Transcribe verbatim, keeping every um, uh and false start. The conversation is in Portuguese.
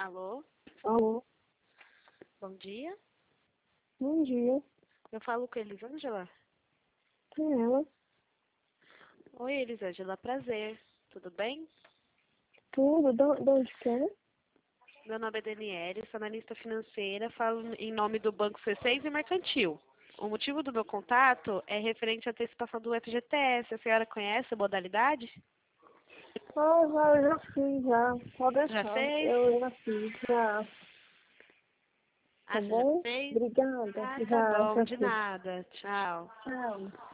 Alô? Alô, Bom dia. bom dia. Eu falo com a Elisângela? Quem é ela? Oi, Elisângela. Prazer. Tudo bem? Tudo? De de onde que é? Meu nome é Daniele, sou analista financeira, falo em nome do Banco C seis e Mercantil. O motivo do meu contato é referente à antecipação do F G T S. A senhora conhece a modalidade? Ah, já, eu já fiz, já. Pode Já deixar. fez? Eu já fiz, já. Tá Ah, você já bom? fez? Obrigada. Ah, tá Já, bom. já De fiz. nada. Tchau. Tchau.